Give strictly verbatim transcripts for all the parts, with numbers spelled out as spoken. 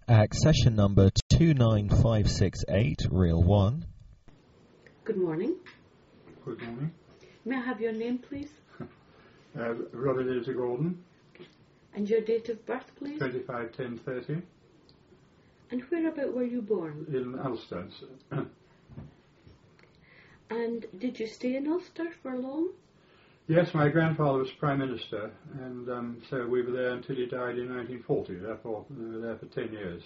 Accession number two nine five six eight, reel one. Good morning. Good morning. May I have your name, please? uh, Robert Lizzie Gordon. And your date of birth, please? twenty-five ten thirty. And whereabout were you born? In Ulster. And did you stay in Ulster for long? Yes, my grandfather was Prime Minister, and um, so we were there until he died in nineteen forty. Therefore, we were there for ten years.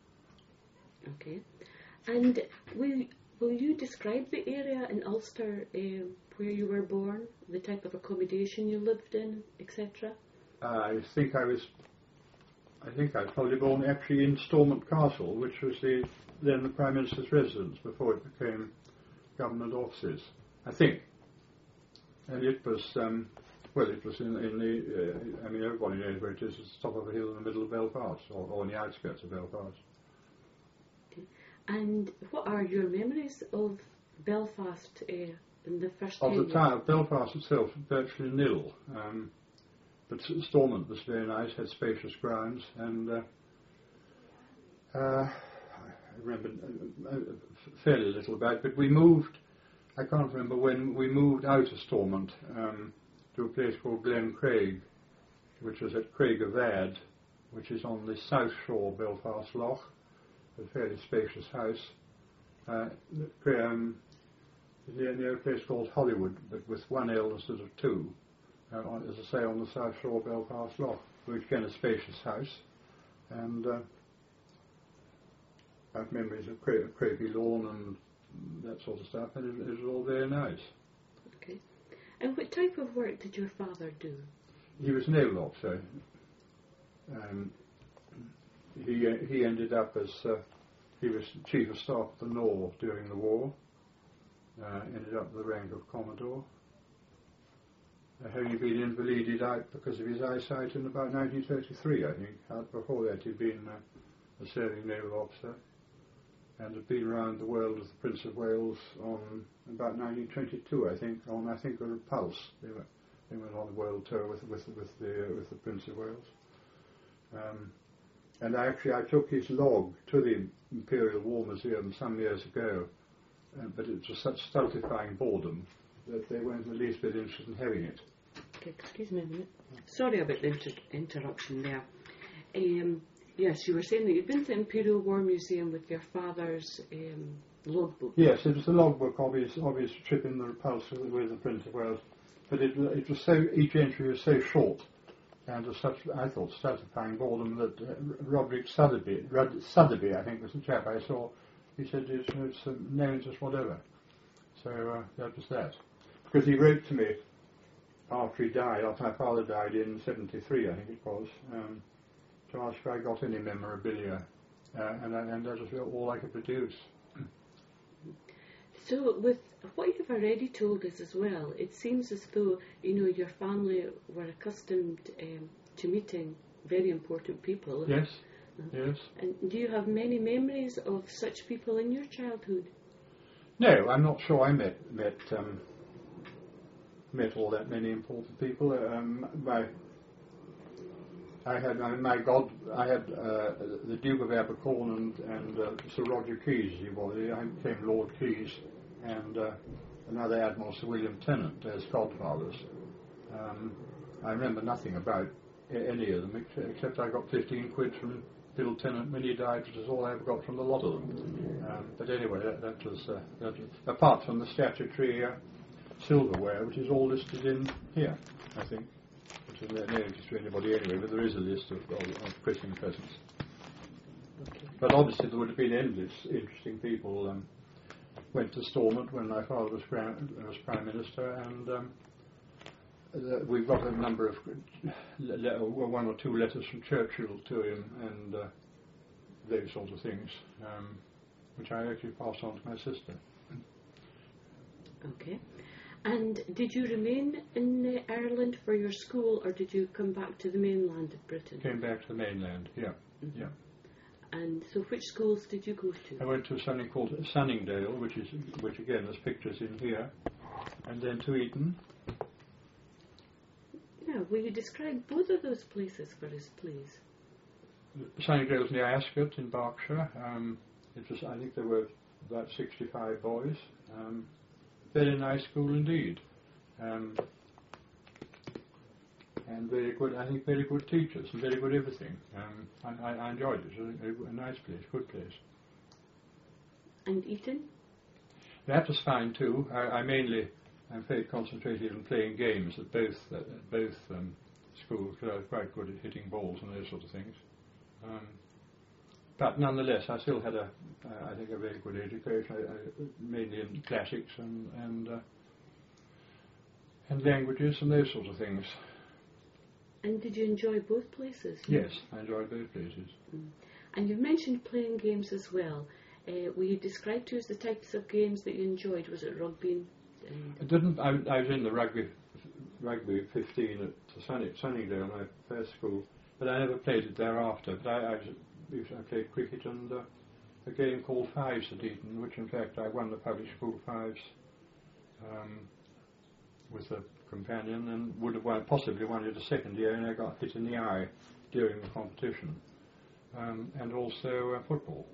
Okay. And will, will you describe the area in Ulster uh, where you were born, the type of accommodation you lived in, et cetera? Uh, I think I was, I think I was probably born actually in Stormont Castle, which was the then the Prime Minister's residence before it became government offices, I think. And it was, um, well, it was in, in the, uh, I mean, everybody knows where it is. It's the top of a hill in the middle of Belfast, or, or on the outskirts of Belfast. Okay. And what are your memories of Belfast uh, in the first Of ten the years? town of Belfast itself, virtually nil. Um, but Stormont was very nice, had spacious grounds, and uh, uh, I remember uh, fairly little about it, but we moved. I can't remember when we moved out of Stormont um, to a place called Glen Craig, which was at Craig of Ad, which is on the south shore of Belfast Lough, a fairly spacious house. Uh, um, near, near a place called Hollywood, but with one L instead of two, uh, on, as I say, on the south shore of Belfast Lough, which again a spacious house, and uh, I have memories of cra- crapy lawn and that sort of stuff, and it, it was all very nice. Okay. And what type of work did your father do? He was a naval officer. Um, he uh, he ended up as uh, he was chief of staff at the N O R during the war. Uh, ended up with the rank of commodore. Uh, having been invalided out because of his eyesight in about nineteen thirty-three, I think. Out before that, he'd been uh, a serving naval officer, and had been around the world with the Prince of Wales on about nineteen twenty-two, I think, on I think a Repulse. They, were, they went on a world tour with with with the uh, with the Prince of Wales. Um, and I actually I took his log to the Imperial War Museum some years ago, uh, but it was such stultifying boredom that they weren't the least bit interested in having it. Okay, excuse me a minute. Sorry about the inter- interruption there. Um, Yes, you were saying that you'd been to the Imperial War Museum with your father's um, logbook. Yes, it was the logbook of his, of his trip in the Repulse with, with the Prince of Wales. But it, it was so, each entry was so short, and of such, I thought, stultifying boredom that uh, Roderick Sotheby, Rod, Sotheby, I think was the chap I saw, he said it's, it's uh, names as whatever. So uh, that was that. Because he wrote to me after he died, after my father died in seventy-three, I think it was, um, to ask if I got any memorabilia, uh, and, and that was all I could produce. So, with what you've already told us as well, it seems as though, you know, your family were accustomed um, to meeting very important people. Yes, uh, yes. And do you have many memories of such people in your childhood? No, I'm not sure I met met um, met all that many important people. Um, my I had uh, my God. I had uh, the Duke of Abercorn and, and uh, Sir Roger Keyes. He was. I became Lord Keyes, and uh, another Admiral, Sir William Tennant, as godfathers. Um, I remember nothing about any of them except, except I got fifteen quid from Bill Tennant when he died, which is all I ever got from the lot of them. Um, but anyway, that, that, was, uh, that was apart from the statutory uh, silverware, which is all listed in here, I think. Which is no no interest to anybody anyway, but there is a list of, of, of Christmas presents. Okay. But obviously there would have been endless interesting people. Um, went to Stormont when my father was, Prime, was Prime Minister, and um, uh, we've got a number of, le- one or two letters from Churchill to him, and uh, those sort of things, um, which I actually passed on to my sister. Okay. And did you remain in uh, Ireland for your school, or did you come back to the mainland of Britain? Came back to the mainland, yeah, mm-hmm. yeah. And so which schools did you go to? I went to something called Sunningdale, which is, which again, there's pictures in here, and then to Eton. Now, will you describe both of those places for us, please? Sunningdale's near Ascot in Berkshire. Um, it was, I think there were about sixty-five boys. Um, very nice school indeed. Um, and very good, I think very good teachers and very good everything. Um, I, I, I enjoyed it. It was a, a nice place, good place. And Eton? That was fine too. I, I mainly, I'm very concentrated on playing games at both uh, at both um, schools, because I was quite good at hitting balls and those sort of things. Um, but nonetheless, I still had a, uh, I think, a very good education, I, I, mainly in classics and and, uh, and languages and those sort of things. And did you enjoy both places? Yes, I enjoyed both places. Mm. And you mentioned playing games as well. Uh, will you describe to us the types of games that you enjoyed? Was it rugby? And I didn't. I, I was in the rugby, rugby fifteen at Sunny, Sunningdale, my first school, but I never played it thereafter. But I, I, I played cricket and uh, a game called Fives at Eton, which in fact I won the public school Fives um, with a companion, and would have won, possibly won it a second year, and I got hit in the eye during the competition, um, and also uh, football.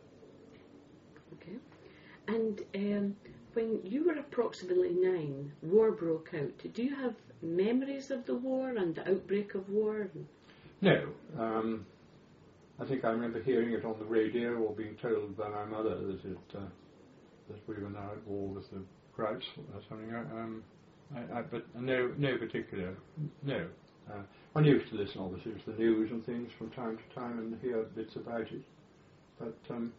Okay. And um, when you were approximately nine, war broke out. Do you have memories of the war and the outbreak of war? No. Um, I think I remember hearing it on the radio or being told by my mother that it uh, that we were now at war with the Krauts or something. Um, I, I, but no, no particular. No. Uh, one used to listen, obviously, to the news and things from time to time and hear bits about it. But um,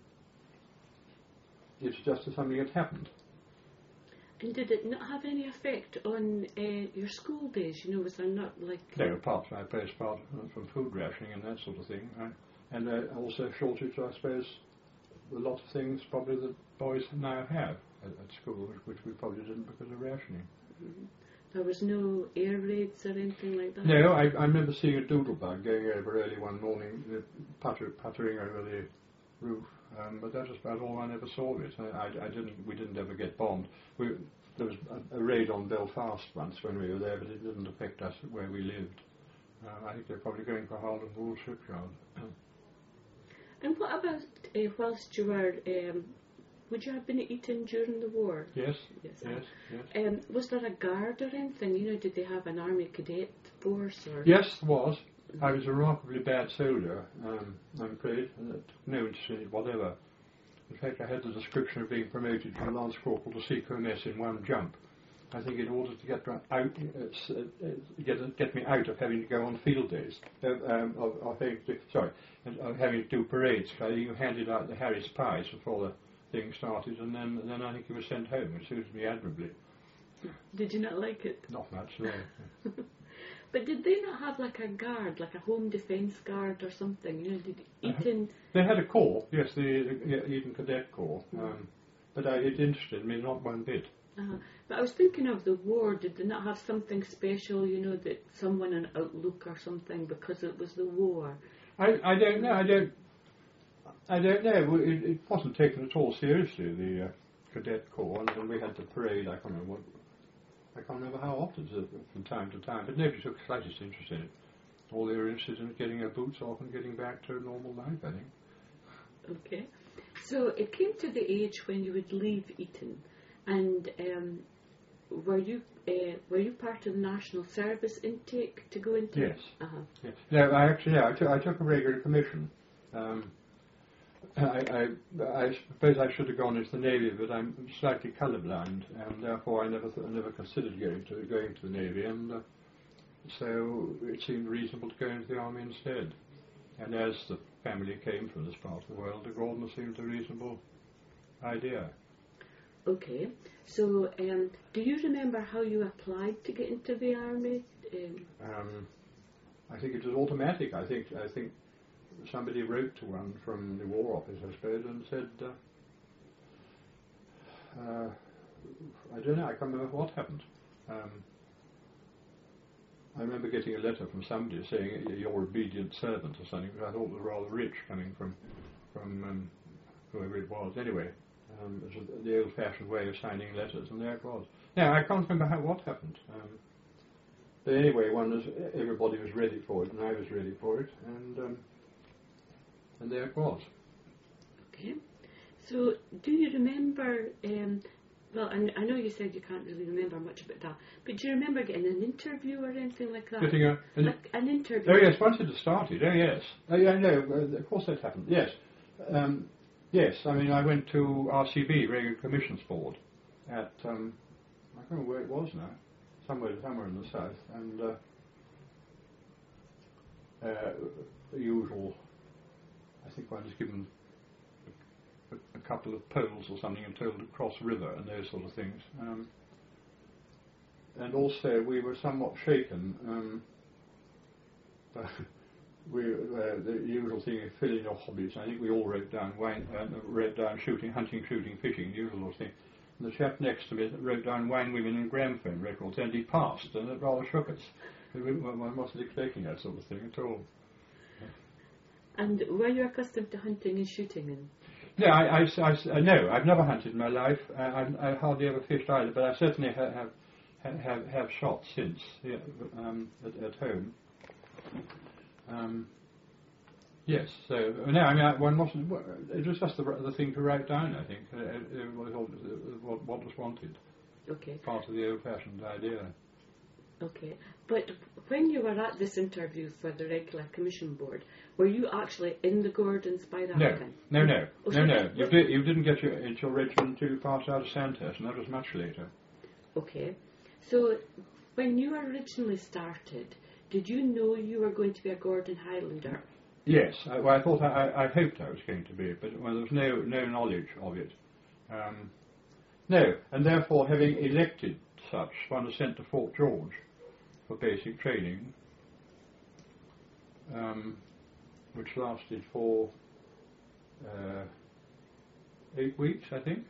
it's just something that happened. And did it not have any effect on uh, your school days? You know, was there not like... No, apart from, I suppose, apart from food rationing and that sort of thing. Right? And uh, also shortage, I suppose, a lot of things probably that boys now have at, at school, which we probably didn't because of rationing. Mm-hmm. There was no air raids or anything like that? No, I, I remember seeing a doodlebug going over early one morning, uh, putter, puttering over the roof. Um, but that was about all I ever saw of it. I, I, I didn't. We didn't ever get bombed. We, there was a, a raid on Belfast once when we were there, but it didn't affect us where we lived. Uh, I think they're probably going for Harland Wool shipyard. And what about uh, whilst you were? Um, would you have been at Eton during the war? Yes. Yes. Yes. Yes. Um, was there a guard or anything? You know, did they have an army cadet force or? Yes, there was. I was a remarkably bad soldier, um, I'm afraid, and I took no interest in it whatever. In fact, I had the description of being promoted from Lance Corporal to C C O M S in one jump. I think in order to get out, uh, uh, get, get me out of having to go on field days, uh, um, of, of having to, sorry, and of having to do parades. I think you handed out the Harris Prize before the thing started, and then then I think you were sent home. It suited me admirably. Did you not like it? Not much, no. But did they not have like a guard, like a home defence guard or something? You know, did Eton... Uh, they had a corps, yes, the, the Eton Cadet Corps, um, but I, it interested me not one bit. Uh-huh. But I was thinking of the war. Did they not have something special, you know, that someone an outlook or something because it was the war? I, I don't know. I don't. I don't know. It, it wasn't taken at all seriously, the uh, Cadet Corps, and when we had the parade, I can't remember what. I can't remember how often, from time to time, but nobody took the slightest interest in it. All they were interested in getting their boots off and getting back to a normal life, I think. Okay. So it came to the age when you would leave Eton, and um, were you uh, were you part of the National Service intake to go into? Yes. Uh-huh. Yes. No, I actually, yeah, I took, I took a regular commission. Um, I, I, I suppose I should have gone into the Navy, but I'm slightly colourblind, and therefore I never, th- I never considered going to going to the Navy, and uh, so it seemed reasonable to go into the Army instead. And as the family came from this part of the world, the Gordon seemed a reasonable idea. Okay. So, um, do you remember how you applied to get into the Army? Um, um, I think it was automatic. I think I think. Somebody wrote to one from the War Office, I suppose, and said, uh, uh, I don't know, I can't remember what happened. Um, I remember getting a letter from somebody saying, your obedient servant or something, which I thought was rather rich coming from from um, whoever it was. Anyway, um, it was the old-fashioned way of signing letters, and there it was. Now, I can't remember how what happened. Um, but anyway, one was, everybody was ready for it, and I was ready for it, and... Um, and there it was. Okay. So, do you remember, um, well, I, I know you said you can't really remember much about that, but do you remember getting an interview or anything like that? Getting a, an, like an interview? Oh yes, once it had started, oh yes. Oh yeah, no, uh, of course that happened, yes. Um, yes, I mean I went to R C B, Radio Commissions Board, at, um, I can't remember where it was now, somewhere somewhere in the south, and uh, uh, the usual, I think one was given a, a couple of poles or something and told to cross river and those sort of things. Um, and also we were somewhat shaken. Um, we uh, the usual thing of filling your hobbies. I think we all wrote down wine, uh, wrote down shooting, hunting, shooting, fishing, the usual thing. And the chap next to me wrote down wine, women, and gramophone records, and he passed, and it rather shook us. One wasn't expecting that sort of thing at all. And were you accustomed to hunting and shooting? And no, I, I, I, I, no, I've never hunted in my life. I, I, I hardly ever fished either, but I certainly have have have, have shot since yeah, um, at, at home. Um, yes, so no, I mean I, one wasn't. It was just the, the thing to write down. I think everybody thought what, what was wanted. Okay. Part of the old-fashioned idea. Okay, but when you were at this interview for the regular commission board, were you actually in the Gordons by that no. time? No, no, oh, no, so no. You, did, you didn't get your, into your regiment until you passed out of Sandhurst, and that was much later. Okay, so when you originally started, did you know you were going to be a Gordon Highlander? Yes, I, well, I thought I, I hoped I was going to be, but well, there was no no knowledge of it. Um, no, and therefore, having elected such, one was sent to Fort George for basic training, um, which lasted for uh, eight weeks, I think.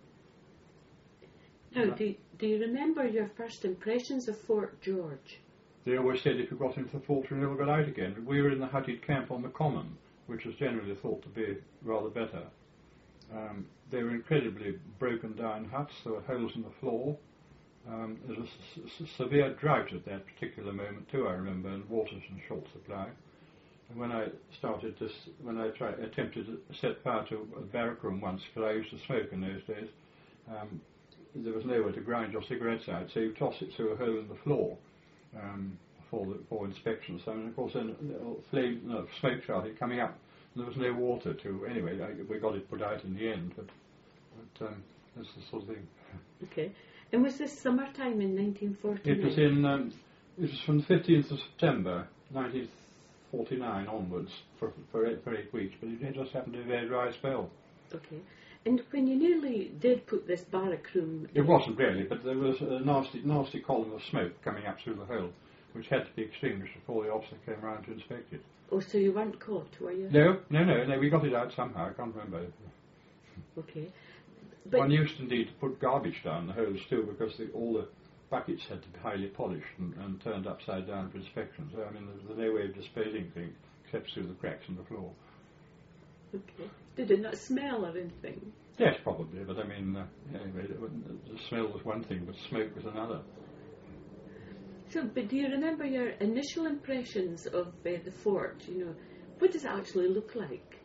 Now, do, do you remember your first impressions of Fort George? They always said if you got into the fort you never got out again. We were in the hutted camp on the common, which was generally thought to be rather better. Um, they were incredibly broken down huts, there were holes in the floor. Um, there was a s- severe drought at that particular moment too, I remember, and water's in short supply. And when I started to, s- when I tried, attempted to set fire to a barrack room once, because I used to smoke in those days, um, there was nowhere to grind your cigarettes out, so you toss it through a hole in the floor um, for the, for inspection. So, and of course, then the flame, no, smoke started coming up, and there was no water to. Anyway, I, we got it put out in the end, but, but um, that's the sort of thing. Okay. And was this summertime in nineteen forty-nine? It was in. Um, it was from the fifteenth of September, nineteen forty-nine onwards, for for eight, for eight weeks. But it just happened to be a very dry spell. Okay. And when you nearly did put this barrack room... It wasn't really, but there was a nasty, nasty column of smoke coming up through the hole, which had to be extinguished before the officer came round to inspect it. Oh, so you weren't caught, were you? No, no, no, no. We got it out somehow. I can't remember. Okay. But One used indeed to put garbage down the holes too, because the, all the buckets had to be highly polished and, and turned upside down for inspection. So I mean, there was no way of disposing things except through the cracks in the floor. Okay. Did it not smell or anything? Yes, probably, but I mean, uh, anyway, it the smell was one thing, but smoke was another. So, but do you remember your initial impressions of uh, the fort? You know, what does it actually look like?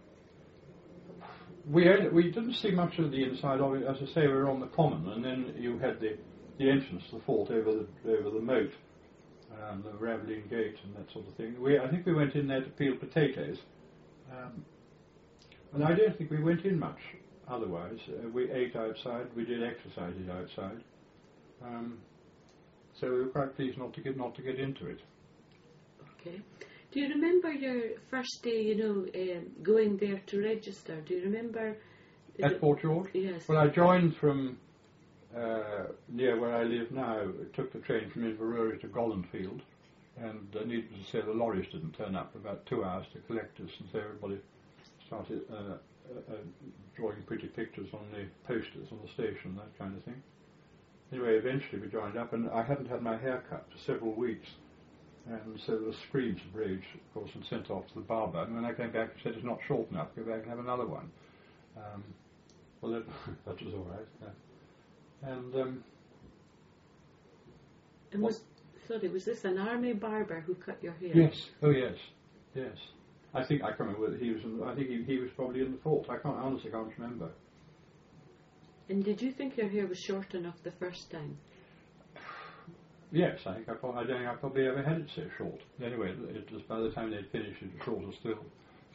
We had, we didn't see much of the inside of it. As I say, we were on the common, and then you had the, the entrance to the fort over the over the moat, um, the Raveline Gate, and that sort of thing. We, I think we went in there to peel potatoes, um, and I don't think we went in much. Otherwise, uh, we ate outside. We did exercises outside, um, so we were quite pleased not to get not to get into it. Okay. Do you remember your first day, you know, um, going there to register? Do you remember? At Fort George? Yes. Well, I joined from uh, near where I live now. Took the train from Inverurie to Gollenfield, and uh, needless to say, the lorries didn't turn up for about two hours to collect us, and so everybody started uh, uh, uh, drawing pretty pictures on the posters on the station, that kind of thing. Anyway, eventually we joined up, and I hadn't had my hair cut for several weeks. And so there were screams of rage, of course, and sent off to the barber. And when I came back, he said, it's not short enough, go back and have another one. Um, well, that, that was all right. Yeah. And, um, and was, sorry, was this an army barber who cut your hair? yes, oh yes, yes. I think I can't remember whether he was. In, I think he, he was probably in the fourth. I can't honestly can't remember. And did you think your hair was short enough the first time? Yes, I think I, probably, I don't think I probably ever had it so short. Anyway, it, it was by the time they'd finished, it was shorter still.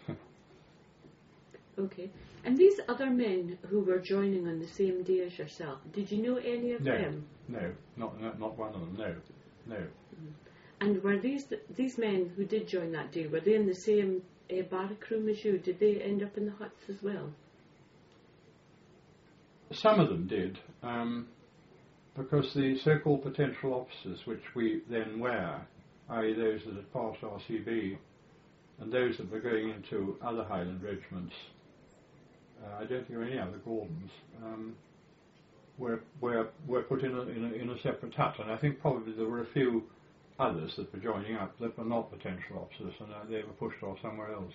Okay. And these other men who were joining on the same day as yourself, did you know any of No, them? no, not, not not one of them. No, no. Mm. And were these these men who did join that day, were they in the same uh, barrack room as you? Did they end up in the huts as well? Some of them did, um, because the so-called potential officers, which we then were, that is those that had passed R C B, and those that were going into other Highland regiments, uh, I don't think there were any other Gordons, um, were, were, were put in a, in, a, in a separate hut, and I think probably there were a few others that were joining up that were not potential officers, and uh, they were pushed off somewhere else.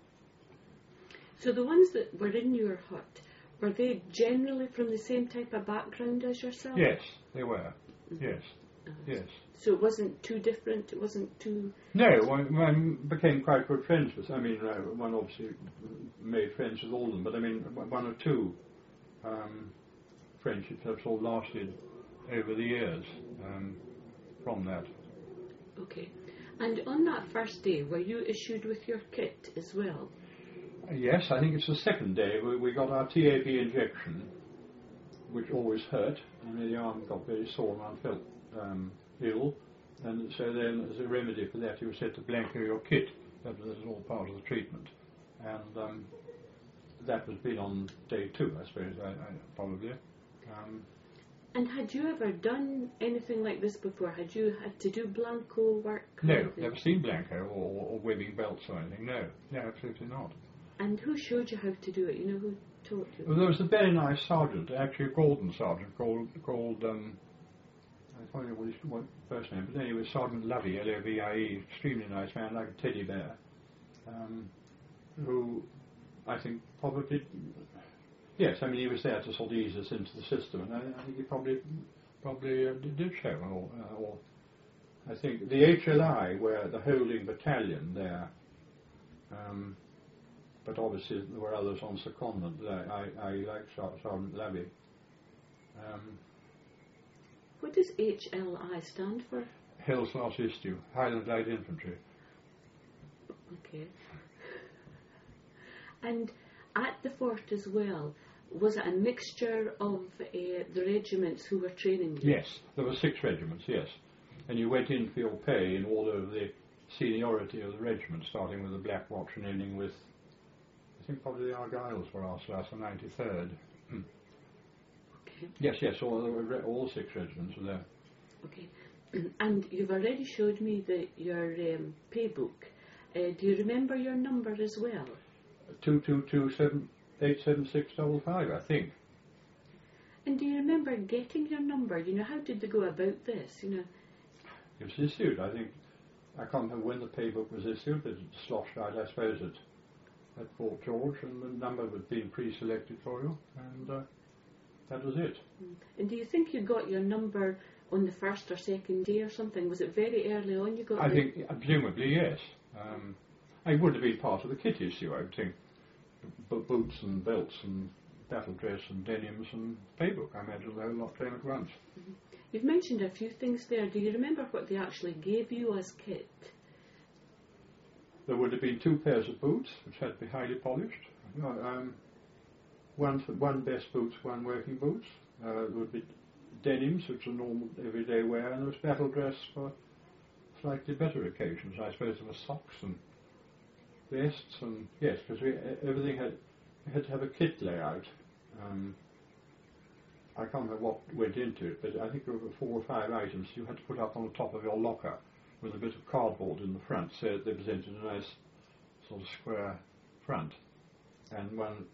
So the ones that were in your hut, were they generally from the same type of background as yourself? Yes, they were. Mm-hmm. Yes, uh, yes. So it wasn't too different. It wasn't too. No, one, one became quite good friends with. I mean, uh, one obviously made friends with all of them, but I mean, one or two um, friendships have sort of lasted over the years um, from that. Okay, and on that first day, were you issued with your kit as well? Yes, I think it's the second day we, we got our T A B injection, which always hurt, and the arm got very sore and I felt um, ill, and so then as a remedy for that you were said to blanco your kit. That was all part of the treatment, and um, that was been on day two, I suppose, I, I, probably. Um, and had you ever done anything like this before? Had you had to do blanco work? No, never seen blanco or, or, or webbing belts or anything, no, no, absolutely not. And who showed you how to do it? You know, who taught you? Well, there was a very nice sergeant, actually a Gordon sergeant, called, called um, I can't remember what his what first name, but anyway, Sergeant Lovey, L O V I E, extremely nice man, like a teddy bear, um, who I think probably, yes, I mean, he was there to sort of ease us into the system, and I, I think he probably probably uh, did show, or, uh, or I think the H L I were the holding battalion there, um, but obviously there were others on secondment there. I, I like Sergeant Levy. Um, what does H L I stand for? Hill's Last Issue, Highland Light Infantry. Okay. And at the fort as well, was it a mixture of uh, the regiments who were training you? Yes, there were six regiments, yes. And you went in for your pay in order of the seniority of the regiment, starting with the Black Watch and ending with, I think probably the Argylls were asked last, the ninety-third. Okay. Yes, yes, all, all six regiments were there. Okay. And you've already showed me the, your um, pay book. Uh, do you remember your number as well? two two two seven eight seven six five five, I think. And do you remember getting your number? You know, how did they go about this? You know, it was issued, I think. I can't remember when the pay book was issued, but it sloshed out, I suppose, at, at Fort George, and the number had been pre-selected for you, and uh, that was it. And do you think you got your number on the first or second day or something? Was it very early on you got I the think, uh, presumably, yes. Um, it would have been part of the kit issue, I would think. B- boots and belts and battle dress and denims and pay book, I imagine the whole lot came at once. Mm-hmm. You've mentioned a few things there. Do you remember what they actually gave you as kit? There would have been two pairs of boots, which had to be highly polished. No, um, one, for, one best boots, one working boots. Uh, there would be denims, which are normal everyday wear, and there was battle dress for slightly better occasions. I suppose there were socks and vests, and yes, because we everything had we had to have a kit layout. Um, I can't remember what went into it, but I think there were four or five items you had to put up on the top of your locker with a bit of cardboard in the front, so they presented a nice sort of square front. And one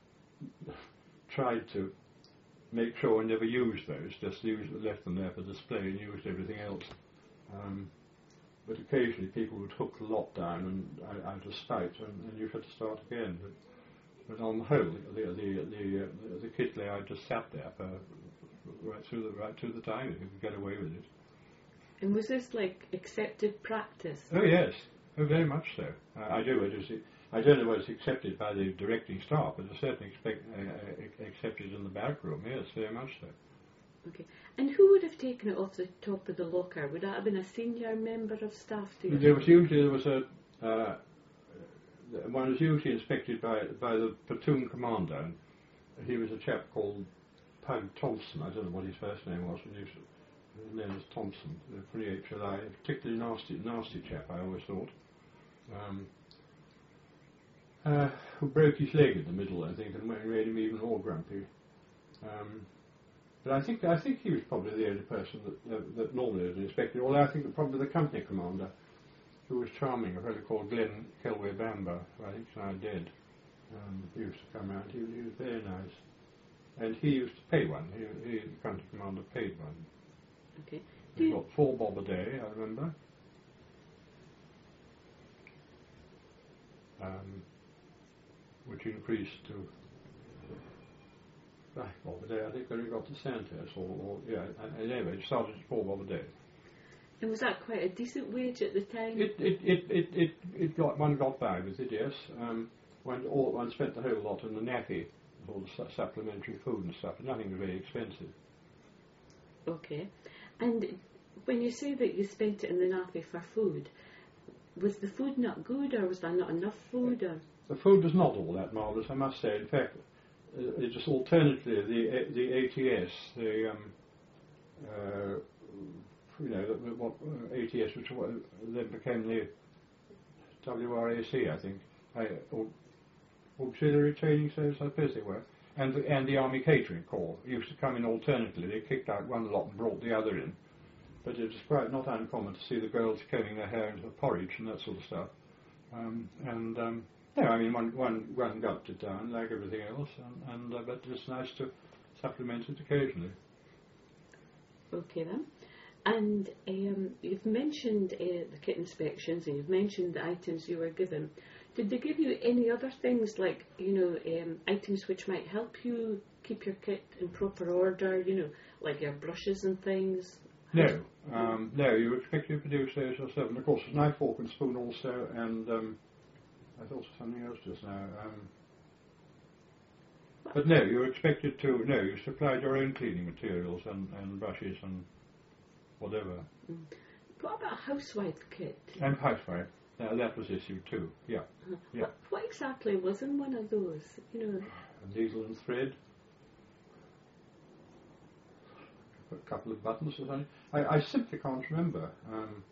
tried to make sure we never used those, just used, left them there for display and used everything else. Um, but occasionally people would hook the lot down and uh, out of spite, and, and you had to start again. But, but on the whole, the the the, the, uh, the kit layout just sat there for right through the right through the time. You could get away with it. And was this like accepted practice? Oh yes, oh very much so. Uh, I do. I do see. I don't know whether it's accepted by the directing staff, but it's certainly expect, uh, accepted in the back room. Yes, very much so. Okay. And who would have taken it off the top of the locker? Would that have been a senior member of staff? Do you There was usually there was a uh, one was usually inspected by by the platoon commander. He was a chap called Pug Thompson. I don't know what his first name was. His name was Thompson. Pretty H L I. A particularly nasty, nasty chap. I always thought. Um, uh, who broke his leg in the middle, I think, and made him even more grumpy. Um, But I think I think he was probably the only person that, uh, that normally was inspected. Although I think that probably the company commander, who was charming, a fellow called Glenn Kelway Bamba, who I think is now dead. Um, he used to come out. He, he was very nice, and he used to pay one. He, he the company commander paid one. Okay. He got four bob a day, I remember. Um, which increased to. Right, bob a day. I think when we got to Santos, or, or yeah, and anyway, it started at four bob a day. And was that quite a decent wage at the time? It it it it it, it got one got by with it, yes. Um, one all one spent the whole lot on the nappy, all the su- supplementary food and stuff. Nothing very expensive. Okay. And when you say that you spent it in the nappy for food, was the food not good, or was there not enough food? Or? The food was not all that marvellous, I must say. In fact. Uh, it just alternatively the the A T S, the um, uh, you know the, what uh, A T S, which what, then became the W R A C, I think, I, or, Auxiliary Training Service, I suppose they were, and the, and the Army Catering Corps used to come in alternately. They kicked out one lot and brought the other in, but it was quite not uncommon to see the girls combing their hair into porridge and that sort of stuff, um, and. Um, No, I mean, one, one, one gulped it down like everything else, and, and uh, but it's nice to supplement it occasionally. Okay then. And um, you've mentioned uh, the kit inspections, and you've mentioned the items you were given. Did they give you any other things, like, you know, um, items which might help you keep your kit in proper order, you know, like your brushes and things? No, um, no, you were expected to produce those yourself. And of course, knife, fork and spoon also, and... Um, I thought of something else just now. Um, but no, you were expected to, no, you supplied your own cleaning materials and, and brushes and whatever. Mm. What about a housewife kit? And housewife. Now, that was issued too, yeah. Uh-huh. yeah. What, what exactly was in one of those, you know? A needle and thread. A couple of buttons or something. I, I simply can't remember. Um,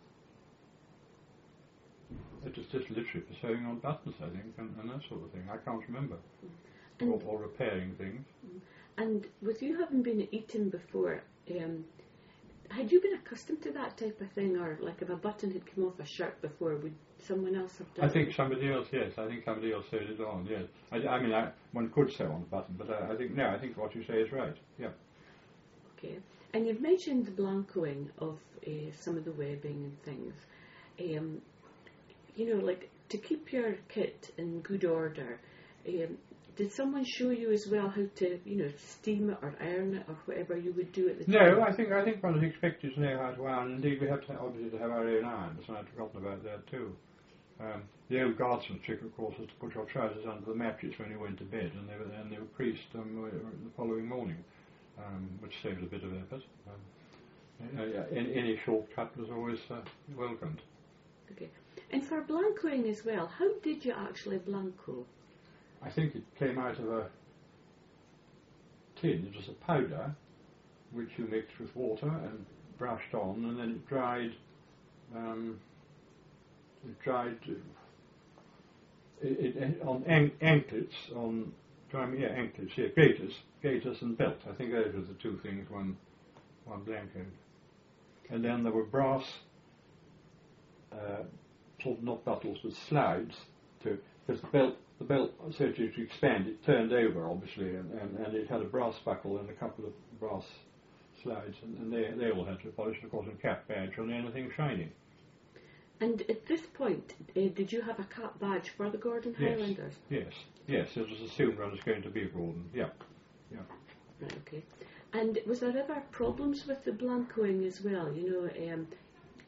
It was just literally for sewing on buttons, I think, and, and that sort of thing. I can't remember. And or, or repairing things. And with you having been at Eton before, um, had you been accustomed to that type of thing, or like if a button had come off a shirt before, would someone else have done I think it? somebody else, yes. I think somebody else sewed it on, yes. I, I mean, I, one could sew on a button, but I, I think, no, I think what you say is right, yeah. Okay. And you've mentioned the blancoing of uh, some of the webbing and things. Um, you know, like, to keep your kit in good order, um, did someone show you as well how to, you know, steam it or iron it or whatever you would do at the time? No, I think I think one is expected to know how to iron. Indeed, we have to obviously to have our own irons, and I'd forgotten about that too. Um, the old guardsman's trick, of course, was to put your trousers under the mattress when you went to bed, and they were and they were creased um, the following morning, um, which saved a bit of effort. Um, uh, any, any shortcut was always uh, welcomed. Okay. And for blancoing as well, how did you actually blanco? I think it came out of a tin. It was a powder which you mixed with water and brushed on, and then it dried. Um, it dried uh, it, it, on an- anklets, on dry, yeah, anklets, yeah, gaiters, gaiters and belt. I think those were the two things one one blancoed. And then there were brass. Uh, sort of not buttons but slides, to because the belt the belt so to, to expand it turned over obviously, and, and, and it had a brass buckle and a couple of brass slides, and, and they they all had to be polished, of course, and cap badge on anything shiny. And at this point, uh, did you have a cap badge for the Gordon Highlanders? Yes, yes, it was assumed I was going to be a Gordon. Yeah, yeah. Right. Okay. And was there ever problems with the blancoing as well? You know. Um,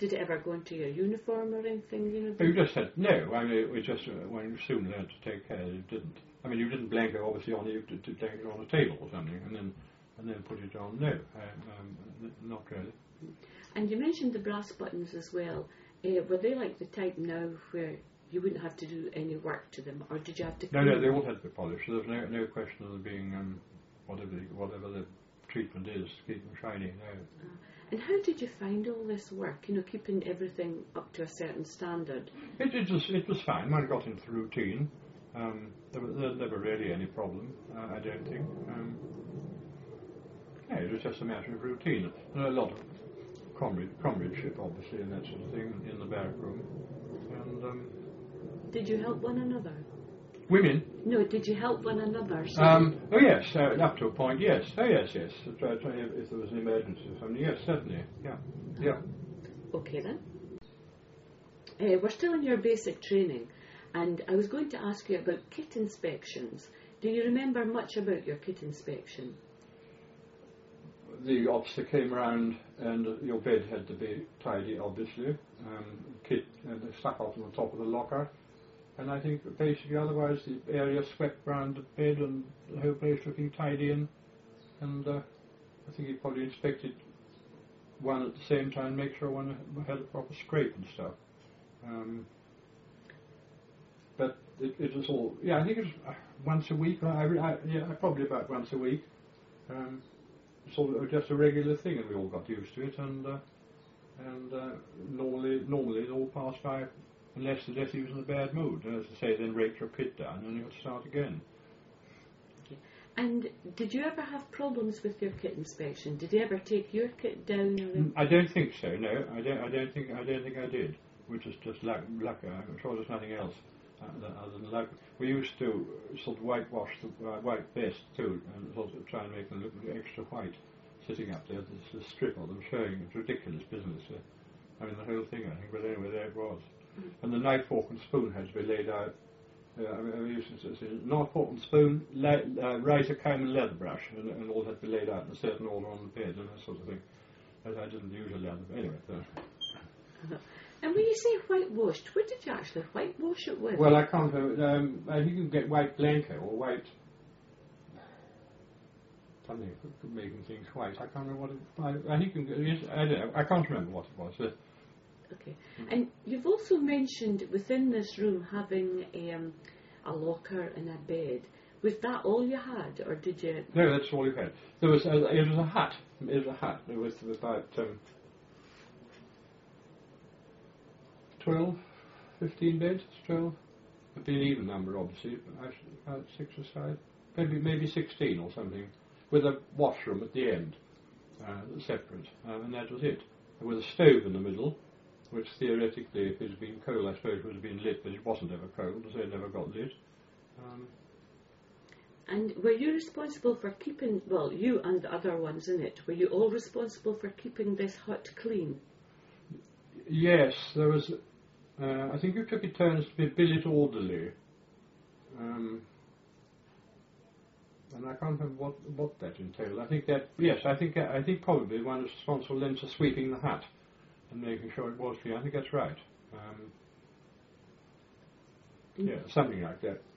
did it ever go into your uniform or anything? You know. You just said no. I mean, we just uh, when you soon learned to take care, you didn't. I mean, you didn't blanket obviously on it. You did, did blanket on a table or something, and then and then put it on. No, um, um, not really. And you mentioned the brass buttons as well. Uh, were they like the type now where you wouldn't have to do any work to them, or did you have to? No, no, they all had to be polished. So there's no no question of them being um, whatever the, whatever the treatment is to keep them shiny. No. Uh, and how did you find all this work? You know, keeping everything up to a certain standard. It, it was it was fine when I got into the routine. Um, there was there was never really any problem. Uh, I don't think. Um, yeah, it was just a matter of routine. There were a lot of comrade, comradeship, obviously, and that sort of thing in the barrack room. And um, did you help one another? Women? No, did you help one another? So Um, oh yes, uh, up to a point, yes. Oh yes, yes. If, uh, if there was an emergency or something, yes, certainly. Yeah, yeah. Okay then. Uh, we're still in your basic training, and I was going to ask you about kit inspections. Do you remember much about your kit inspection? The officer came around, and your bed had to be tidy, obviously. Um, kit uh, stuck out on the top of the locker. And I think basically otherwise the area swept round the bed and the whole place looking tidy, and, and uh, I think he probably inspected one at the same time, make sure one had a proper scrape and stuff. Um, but it, it was all, yeah, I think it was uh, once a week, I, I, yeah, probably about once a week. Um, sort of just a regular thing, and we all got used to it, and uh, and uh, normally, normally it all passed by. Unless, unless he was in a bad mood, as I say, then rake your kit down and you would start again. Okay. And did you ever have problems with your kit inspection? Did you ever take your kit down? Or I don't think so. No, I don't. I don't think. I don't think I did. Which is just luck. luck I'm sure there's nothing else uh, other than luck. We used to sort of whitewash the uh, white vest too, and sort of try and make them look extra white, sitting up there. There's a strip of them showing. It's ridiculous business. Uh, I mean, the whole thing. I think, but anyway, there it was. And the knife, fork and spoon had to be laid out. Uh, I mean, I used to say, knife, fork and spoon, la uh, razor, comb and leather brush, and, and all had to be laid out in a certain order on the bed and that sort of thing. As I didn't use a leather. Anyway. So. And when you say whitewashed, what did you actually whitewash it with? Well, I can't remember. Um, I think you can get white blanco or white... something making things white. I can't remember what it... I, I think you can get... I don't know. I can't remember what it was. Uh, Okay. And you've also mentioned within this room having um, a locker and a bed. Was that all you had, or did you... No, that's all you had. There was a, it was a hut. It was a hut. There was about um, twelve, fifteen beds, twelve. It'd be an even number, obviously, about six or so. Maybe, maybe sixteen or something, with a washroom at the end, uh, separate, um, and that was it. With a stove in the middle, which theoretically, if it had been coal, I suppose would have been lit, but it wasn't ever coal, so it never got lit. Um, and were you responsible for keeping, well, you and the other ones in it, were you all responsible for keeping this hut clean? Yes, there was, uh, I think you took it turns to be billet orderly. Um, and I can't remember what, what that entailed. I think that, yes, I think, I think probably one was responsible then for sweeping the hut and making sure it was clean. I think that's right. Um, yeah, something like that.